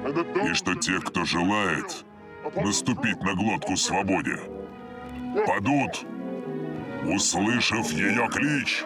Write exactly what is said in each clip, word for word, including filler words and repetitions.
и что те, кто желает наступить на глотку свободе, падут, услышав ее клич.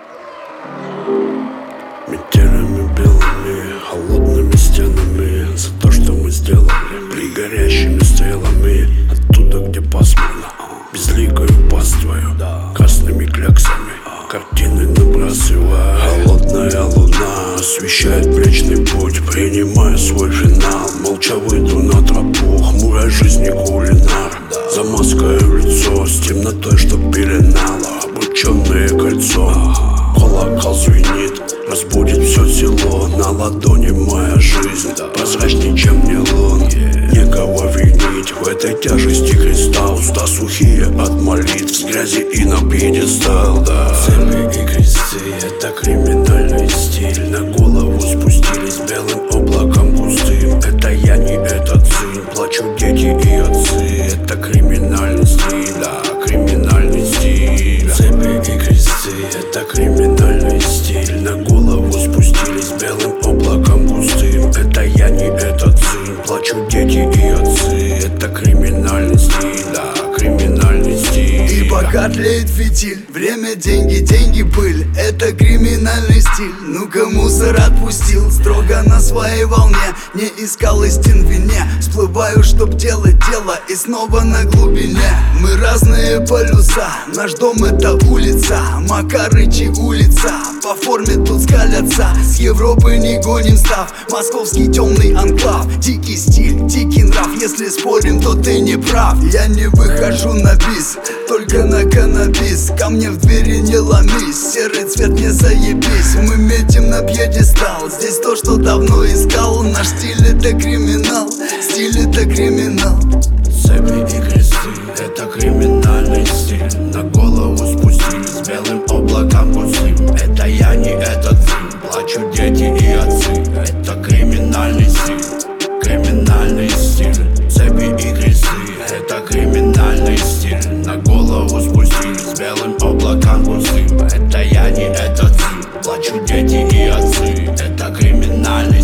Метелями белыми, холодными стенами, за то, что мы сделали, при горящими стрелами, оттуда, где пасмурно, безликою паствою, красными кляксами, картины набрасывая. Холодная луна освещает Млечный Путь, принимая свой финал. Молча выйду на тропу, хмурой жизни кулинар, замаскаю лицо с темнотой, что пеленало обрученное кольцо. Колокол звенит, разбудит все село. На ладони моя жизнь, прозрачней, чем нейлон. Некого винить в этой тяжести креста. Уста сухие от молитв, с грязи и на пьедестал, да. Цепи и кресты — это криминальный стиль. На голову спустились белым облаком густым. Это я, не этот сын, плачут дети и отцы. Это криминальный стиль, да, криминальный стиль. Цепи и кресты — это криминальный стиль. На голову спустились белым облаком густым. Это я, не этот сын, плачут дети и отцы. Это криминальный стиль, да, криминальный стиль. И пока тлеет фитиль, время, деньги, деньги, пыль. Это криминальный стиль. Ну-ка, мусор отпустил, строго на своей волне. Не искал истин в вине, всплываю, чтоб делать дело, и снова на глубине. Мы разные полюса, наш дом — это улица, Макарычи улица, по форме тут скалятся. С Европы не гоним став, московский темный анклав. Дикий стиль, дикий нрав, если спорим, то ты не прав. Я не выхожу на бис, только на каннабис. Ко мне в двери не ломись, серый цвет не заебись. Мы метим на пьедестал, здесь то, что давно искал. Наш стиль — это криминал, стиль — это криминал. Цепи и кресты — это криминальный стиль. На голову спустились белым облаком густым. Это я, не этот сын, плачут дети и отцы. Это криминальный стиль, криминальный стиль. Цепи и кресты — это криминальный стиль. На голову спустились белым облаком густым. Это я, не этот сын, плачут дети и отцы. Это криминальный